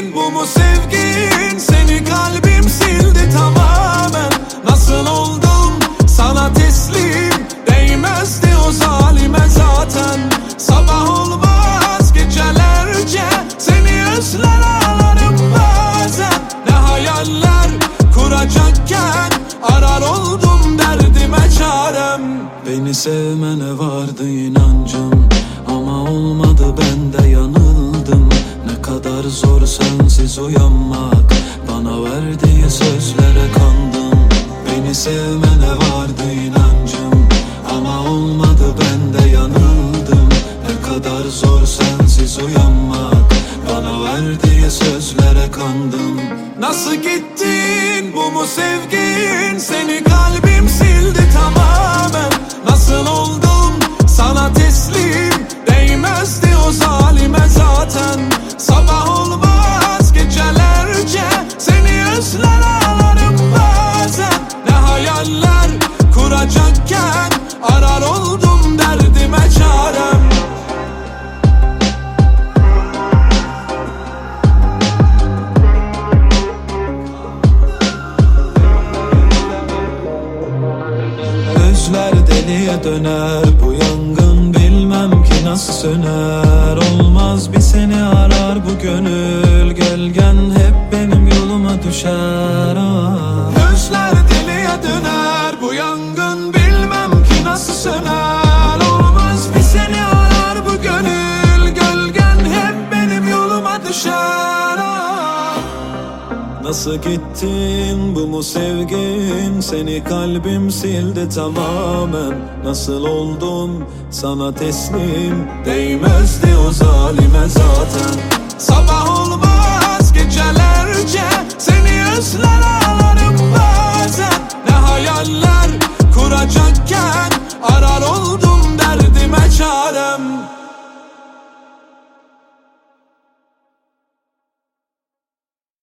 Bu mu sevgin? Seni kalbim sildi tamamen. Nasıl oldum sana teslim? Değmezdi o zalime zaten. Sabah olmaz gecelerce seni özler ağlarım bazen. Ne hayaller kuracakken arar oldum derdime çarem. Beni sevmene vardı inancım ama olmadı, ben de yanıldım. Ne kadar zor sensiz uyanmak, bana verdiği sözlere kandım. Beni sevmene vardı inancım ama olmadı, ben de yanıldım. Ne kadar zor sensiz uyanmak, bana verdiği sözlere kandım. Nasıl gittin? Bu mu sevgin? Seni kalbim sildi tamamen. Nasıl oldum sana teslim? Değmezdi o zalime zaten. Sabah olmaz gecelerce seni özler ağlarım bazen. Ne hayaller kuracakken arar oldum derdime çarem. Gözler deliye döner, bu yangın bilmem ki nasıl söner. Olmaz bir seni arar bu gönül, gölgen hep benim yoluma düşer. Gözler deliye döner, bu yangın bilmem ki nasıl söner. Olmaz bir seni arar bu gönül, gölgen hep benim yoluma düşer. Nasıl gittin? Bu mu sevgin? Seni kalbim sildi tamamen. Nasıl oldum sana teslim? Değmezdi o zalime zaten. Sabah